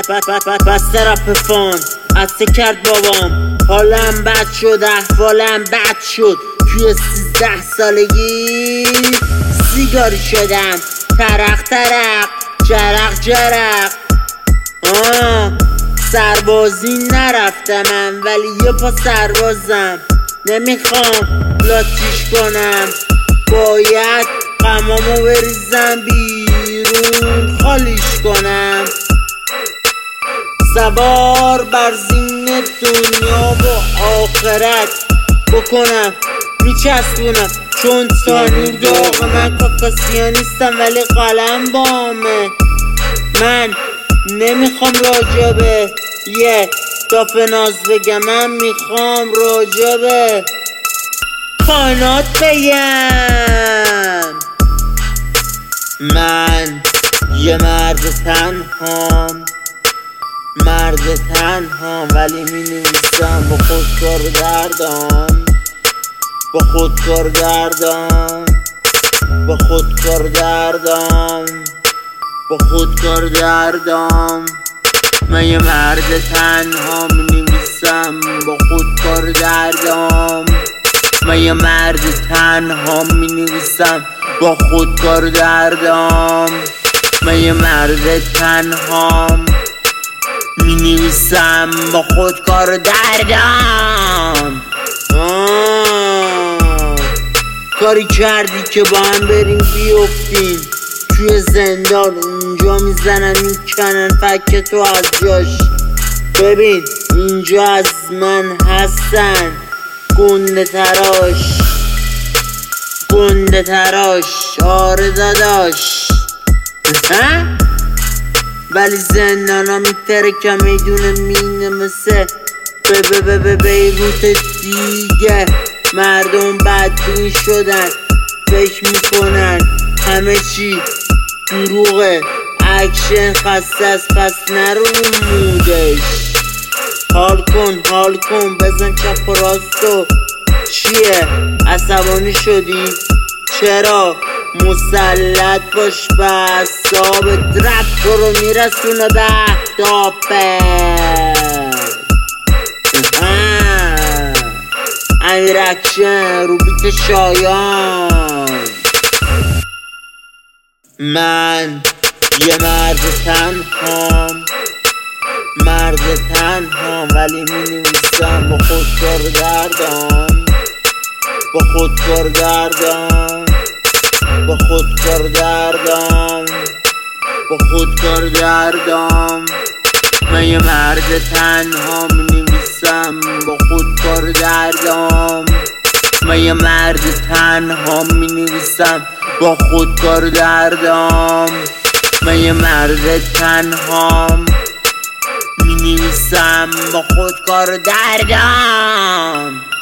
بسته رپ فان عطسه کرد بابام، حالم بد شد احوالم بد شد. توی 13 سالگی سیگاری شدم، ترق ترق جرق جرق. سربازی نرفتم من، ولی یه پا سربازم. نمیخوام لاتیش کنم، باید غمامو بریزم بیرون خالیش کنم. سوار بر زین دنیا و آخرت بکنم، میچسبونم چون تانور داغ. من کاکاسیانیستم ولی قلم بامه. من نمیخوام راجبه یه داف ناز بگم، من میخوام راجبه کائنات بگم. من یه مرد تنهام، مرد تنهام، ولی می نویسم با خودکار دردام، با خودکار دردام، با خودکار دردام، با خودکار دردام. من یه مرد تنها می نویسم با خودکار دردام. من یه مرد تنها می نویسم با خودکار دردام. من یه مرد تنها می نویسم با خودکار دردام. کاری کردی که با هم بریم بیفتیم توی زندان، اونجا میزنن میکنن فک تو از جاش. ببین اینجا از من هستن گنده تراش، گنده تراش. آره داداش، ولی زندان ها میترکم میدونه مینه مثل بیروت دیگه. مردم بدبین شدن، فکر میکنن همه چی دروغه، اکشن خسته است پس نرو مودش. حال کن حال کن، بزن چپ و راستو. چیه عصبانی شدی؟ چرا؟ مسلط باش به اعصابت، رپ تو رو میرسونه به اهدافت. امیر اکشن رو بیت شایان. من یه مرد تنهام، مرد تنهام، ولی می نویسم با خودکار دردام، با خودکار دردام، با خودکار دردام، با خودکار دردام. من یه مرد تنها می نویسم با خودکار دردام. من یه مرد تنها می نویسم با خودکار دردام. من یه مرد تنها می نویسم با خودکار دردام.